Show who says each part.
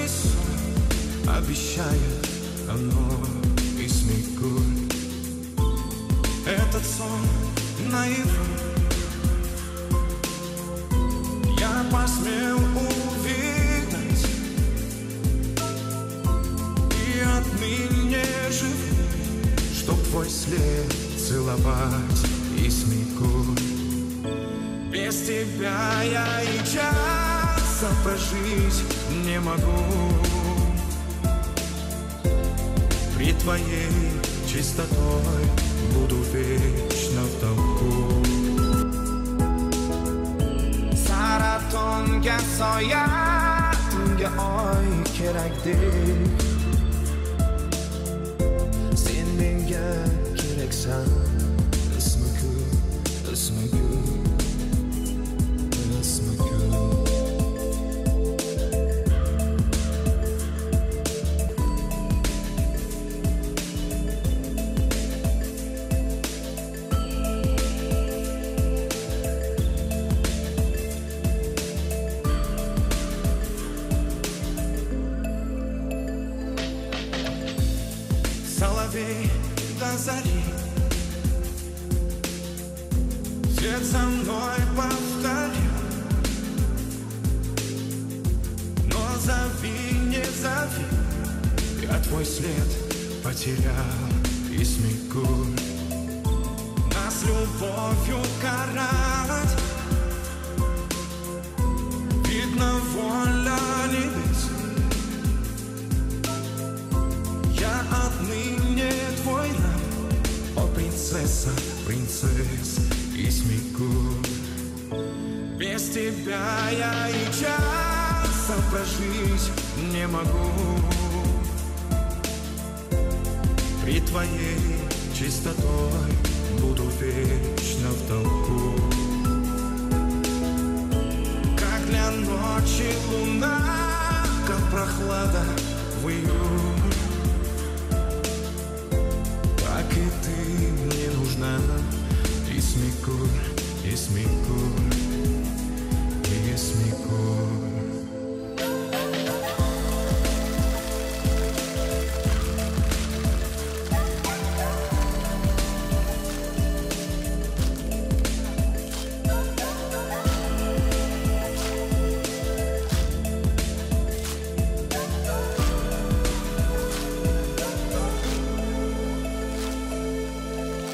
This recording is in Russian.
Speaker 1: сон, обещает оно и смекует. Этот сон наивен, я посмел увидеть, и отныне живу, чтоб твой след целовать и смекует. Без тебя я и часа прожить не могу. При твоей чистотой буду вечно в толку. Saratonga soya, tunga oy kerakdek. Sen menga keraksan, ismi ko'p, ismi ko'p. Соловей до зари, свет за мной повторил. Но зови, не зови, я твой след потерял и смекуй. Нас любовью карать, видно, воля небес. Я отныне твой раб, о принцесса, принцесса, и смекуй. Без тебя я и часа прожить не могу. При твоей чистотой буду вечно в толку. Как для ночи луна, как прохлада в июне.